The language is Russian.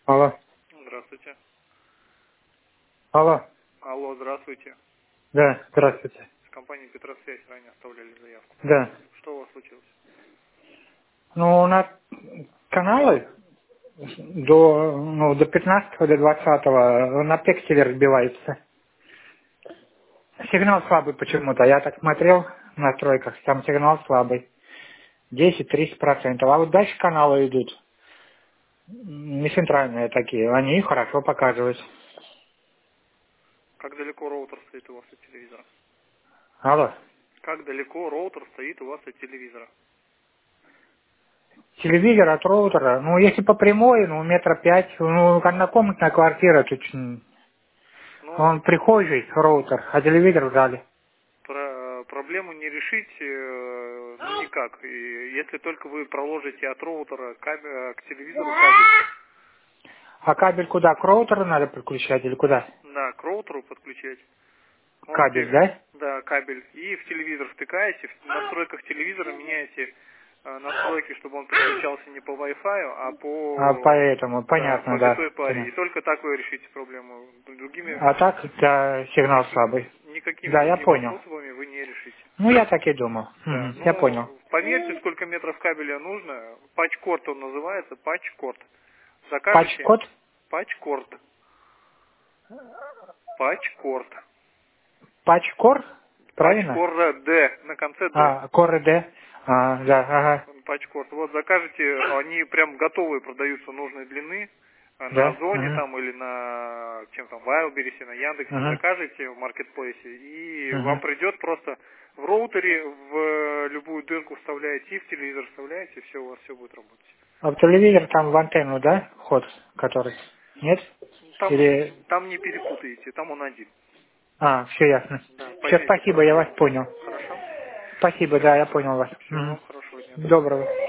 Алло. Здравствуйте. Алло. Алло, здравствуйте. Да, здравствуйте. С компанией Петросвязь ранее оставляли заявку. Да. Что у вас случилось? Ну, у нас каналы до 15-го, до 20-го на тексте разбиваются. Сигнал слабый почему-то. Я так смотрел в настройках, там сигнал слабый. 10-30%. А вот дальше каналы идут. Не центральные такие. Они хорошо показывают. Как далеко роутер стоит у вас от телевизора? Алло. Как далеко роутер стоит у вас от телевизора? Телевизор от роутера, ну, если по прямой, ну, метра 5, ну, однокомнатная квартира, тут он Ну, прихожий роутер, а телевизор в зале. проблему не решить ну никак. И если только вы проложите от роутера к телевизору кабель. А кабель куда? К роутеру надо подключать или куда? Да, к роутеру подключать. Он Кабель, да? да, кабель. И в телевизор втыкаете, в настройках телевизора меняете настройки, чтобы он подключался не по Wi-Fi, а А по, поэтому, да, понятно, по да. витой паре. И Понятно. только так вы решите проблему. Другими, А так, да, сигнал слабый. никакими Да, я другими понял. способами вы не решите. Ну, я так и думал. Да, Я понял. ну, померьте, сколько метров кабеля нужно. Патчкорд он называется, патчкорд. Закажете Патч-код? патчкорд. Патчкорд. Патч-кор? Правильно? Патчкорд Д, на конце Д. А, коры Д. А, да, ага. Патчкорд. Вот закажете, они прям готовые продаются нужной длины. На Да, Озоне ага. там или на чем там, Вайлдберрисе, на Яндексе Ага. закажете в маркетплейсе, и вам Ага. придет просто в роутере в любую дырку вставляете и в телевизор вставляете, все, у вас все будет работать. А в телевизор там в антенну, да, вход, который? Нет? Или... Там не перепутаете, там он один. А, все ясно. Да, Все, поймете спасибо, я вас по-разному. понял. Хорошо? Спасибо, да, я понял вас. Всего вам хорошего дня. До свидания. Доброго.